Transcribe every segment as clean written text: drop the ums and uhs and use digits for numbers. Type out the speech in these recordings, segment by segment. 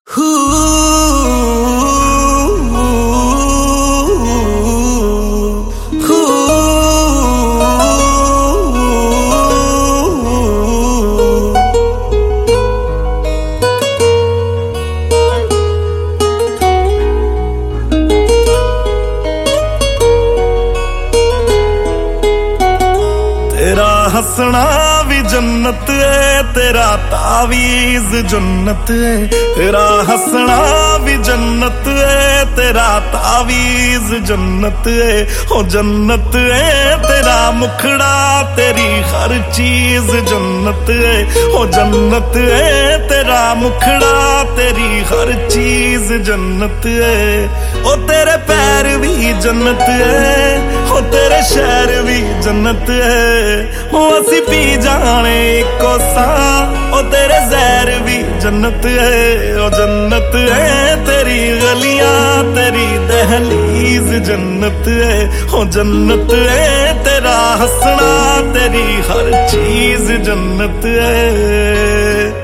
तेरा हंसना भी जन्नत है, तेरा तावीज़ जन्नत है। तेरा हंसना भी जन्नत है, तेरा तावीज़ जन्नत है। ओ जन्नत है तेरा मुखड़ा, तेरी हर चीज जन्नत है। ओ जन्नत है तेरा मुखड़ा, तेरी हर चीज जन्नत है। ओ तेरे पैर भी जन्नत है, ओ तेरे शहर भी जन्नत है। ओ असी पी जाने इको सा, ओ तेरे जहर भी जन्नत है। ओ जन्नत है तेरी गलियां, तेरी दहलीज जन्नत है। ओ जन्नत है तेरा हंसना, तेरी हर चीज जन्नत है।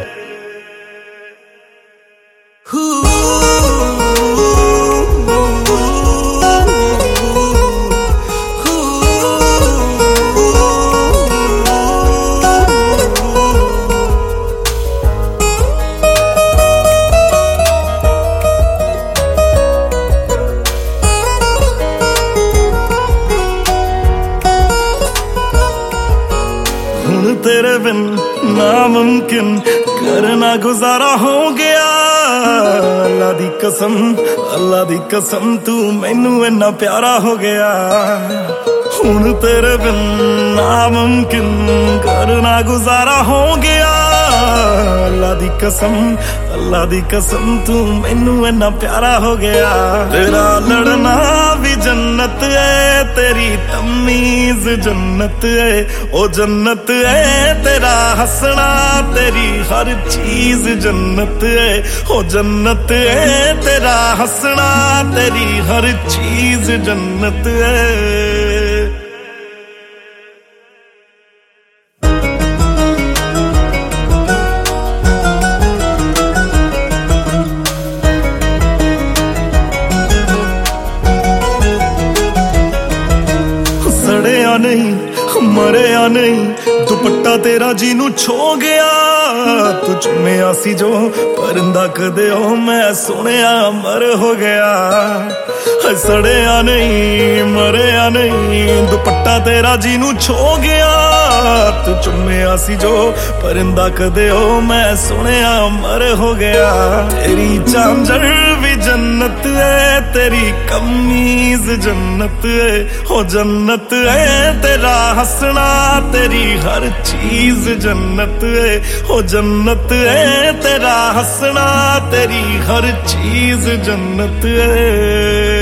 तेरे बिन नामुमकिन करना गुजारा हो गया। अल्लाह दी कसम, अल्लाह दी कसम, तू मैनू इन्ना प्यारा हो गया। हुण तेरे बिन नामुमकिन करना गुजारा हो गया। अल्लाह दी कसम, अल्लाह दी कसम, तू मैनू इन्ना प्यारा हो गया। तेरा लड़ना भी जन्नत है, तेरी तमीज जन्नत है। ओ जन्नत है तेरा हंसना, तेरी हर चीज जन्नत है। ओ जन्नत है तेरा हंसना, तेरी हर चीज जन्नत है। सड़िया नहीं मरिया नहीं, दुपट्टा तेरा जीनू छो गया। तू चुम्मिया सी जो परिंदा कदे ओ मैं सुनिया मर हो गया। सड़िया नहीं मरिया नहीं, दुपट्टा तेरा जीनू छो गया। तू चुम्मिया सी जो परिंदा कदे ओ मैं सुनिया मर हो गया। तेरी झांझर भी जन्नत है, तेरी कमीज जन्नत है। हो जन्नत है तेरा हंसना, तेरी हर चीज जन्नत है। हो जन्नत है तेरा हंसना, तेरी हर चीज जन्नत है।